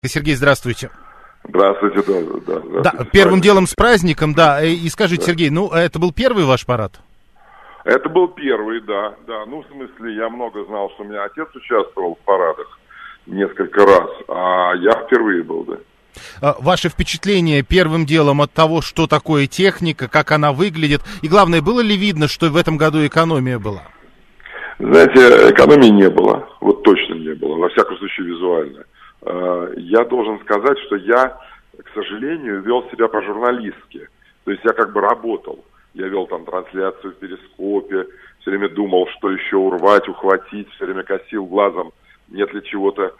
Сергей, здравствуйте. Здравствуйте, да. Первым делом с праздником, да. И скажите, Сергей, это был первый ваш парад? Это был первый, да. Ну, в смысле, я много знал, что у меня отец участвовал в парадах несколько раз, а я впервые был, да. Ваше впечатление первым делом от того, что такое техника, как она выглядит, и главное, было ли видно, что в этом году экономия была? Знаете, экономии не было, вот точно не было, во всяком случае визуально. Я должен сказать, что я, к сожалению, вел себя по-журналистски. То есть я как бы работал. Я вел там трансляцию в Перископе, все время думал, что еще урвать, ухватить, все время косил глазом, нет ли чего-то.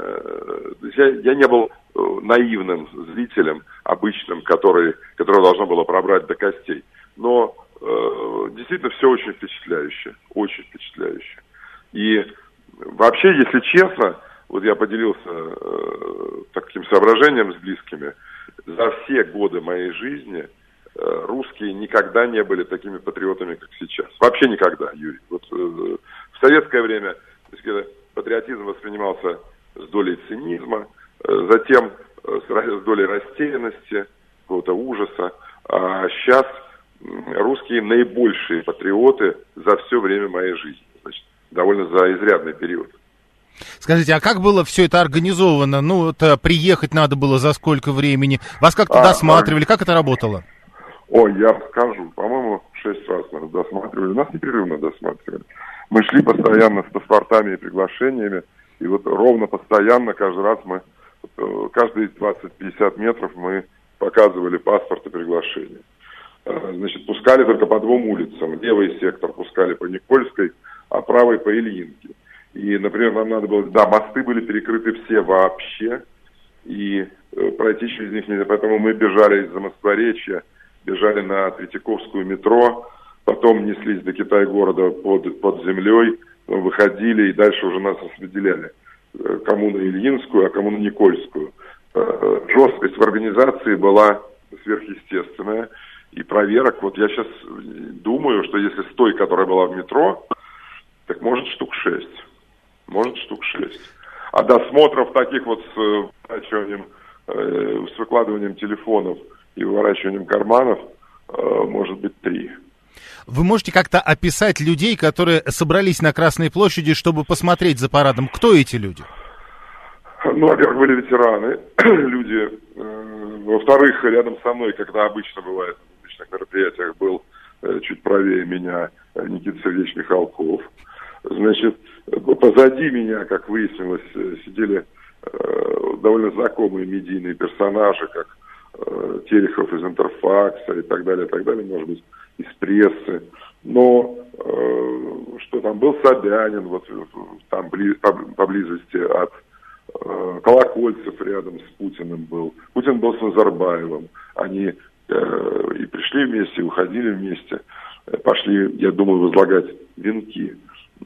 Я не был наивным зрителем, обычным, которое должно было пробрать до костей. Но действительно все очень впечатляюще, очень впечатляюще. И вообще, если честно, вот я поделился таким соображением с близкими. За все годы моей жизни русские никогда не были такими патриотами, как сейчас. Вообще никогда, Юрий. Вот в советское время патриотизм воспринимался с долей цинизма, затем с долей растерянности, какого-то ужаса. А сейчас русские наибольшие патриоты за все время моей жизни. Значит, довольно за изрядный период. Скажите, а как было все это организовано? Приехать надо было за сколько времени? Вас как-то досматривали? Как это работало? Я скажу. По-моему, 6 раз нас досматривали. Нас непрерывно досматривали. Мы шли постоянно с паспортами и приглашениями. И вот ровно постоянно каждый раз каждые 20-50 метров мы показывали паспорт и приглашение. Значит, пускали только по 2 улицам. Левый сектор пускали по Никольской, а правый по Ильинке. И, например, нам надо было... Да, мосты были перекрыты все вообще, и пройти через них нельзя. Поэтому мы бежали из Замоскворечья, бежали на Третьяковскую метро, потом неслись до Китай-города под землей, выходили, и дальше уже нас распределяли. Кому на Ильинскую, а кому на Никольскую. Жесткость в организации была сверхъестественная. И проверок, вот я сейчас думаю, что если с той, которая была в метро, так может штук 6. Может штук 6. А досмотров таких вот с выкладыванием телефонов и выворачиванием карманов может быть 3. Вы можете как-то описать людей, которые собрались на Красной площади, чтобы посмотреть за парадом? Кто эти люди? Во-первых, были ветераны, люди. Во-вторых, рядом со мной, когда обычно бывает в публичных мероприятиях, был чуть правее меня Никита Сергеевич Михалков. Значит, позади меня, как выяснилось, сидели довольно знакомые медийные персонажи, как Терехов из Интерфакса и так далее, может быть, из прессы. Но что там, был Собянин, вот там поблизости от Колокольцев рядом с Путиным был. Путин был с Назарбаевым. Они и пришли вместе, и уходили вместе. Пошли, я думаю, возлагать венки.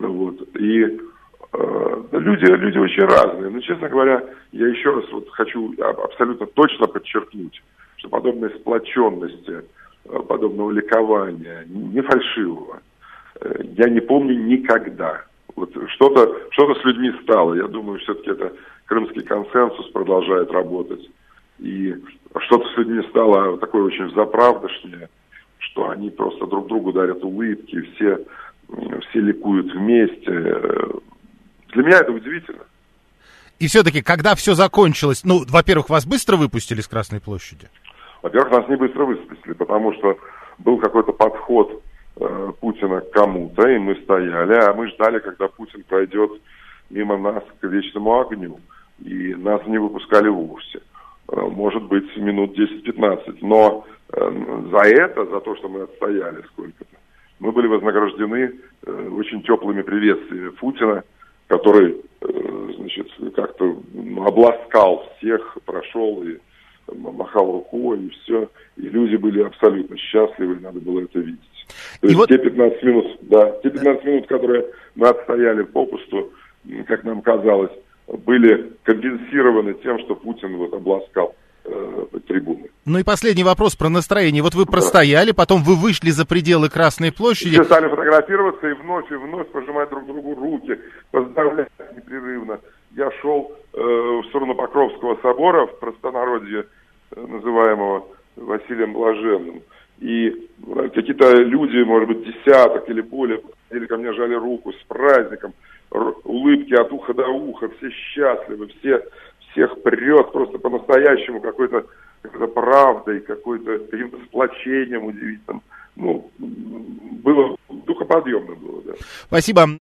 И люди очень разные. Но, честно говоря, я еще раз хочу абсолютно точно подчеркнуть, что подобной сплоченности, подобного ликования, не фальшивого, я не помню никогда. Что-то с людьми стало. Я думаю, все-таки это крымский консенсус продолжает работать. И что-то с людьми стало такое очень взаправдошнее, что они просто друг другу дарят улыбки, все ликуют вместе. Для меня это удивительно. И все-таки, когда все закончилось, во-первых, вас быстро выпустили с Красной площади? Во-первых, нас не быстро выпустили, потому что был какой-то подход Путина к кому-то, и мы стояли, а мы ждали, когда Путин пройдет мимо нас к вечному огню, и нас не выпускали вовсе. Может быть, минут 10-15, но за то, что мы отстояли сколько-то, мы были вознаграждены очень теплыми приветствиями Путина, который, как-то обласкал всех, прошел и махал рукой, и все. И люди были абсолютно счастливы, надо было это видеть. То есть те 15 минут, которые мы отстояли попусту, как нам казалось, были компенсированы тем, что Путин обласкал трибуны. И последний вопрос про настроение. Вы простояли, потом вы вышли за пределы Красной площади. Все стали фотографироваться и вновь пожимать друг другу руки, поздравлять непрерывно. Я шел в сторону Покровского собора, в простонародье называемого Василием Блаженным. И какие-то люди, может быть, десяток или более, подходили ко мне, жали руку с праздником, улыбки от уха до уха, все счастливы, всех прет просто по-настоящему какой-то правдой, каким-то сплочением удивительным. Ну, было духоподъемно было, да. Спасибо.